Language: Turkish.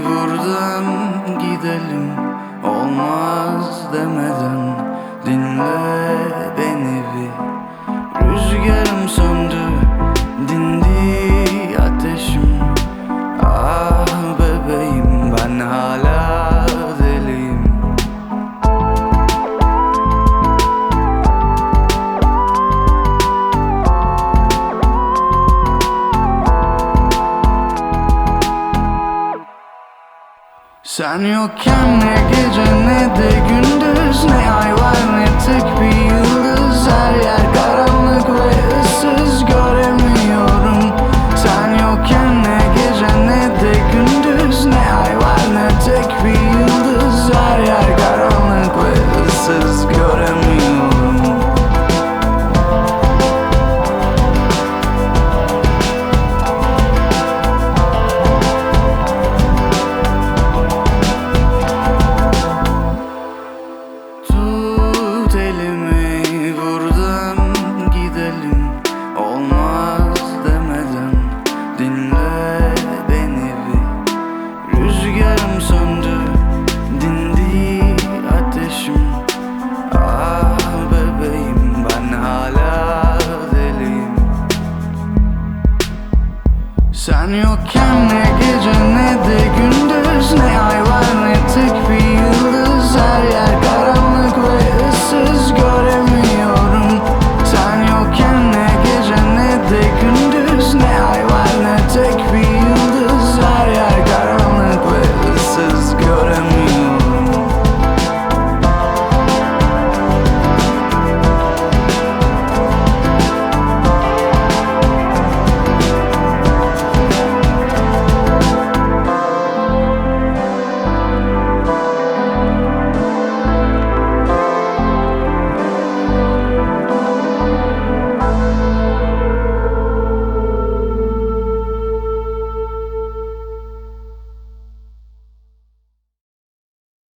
buradan gidelim, olmaz demeden dinle beni bir. Rüzgarım söndü, dindi ateşim. Ah bebeğim, ben hala deliyim. Sen yokken ne gece ne de gündüz, ne ay var ne tek bir yıldız. Her yer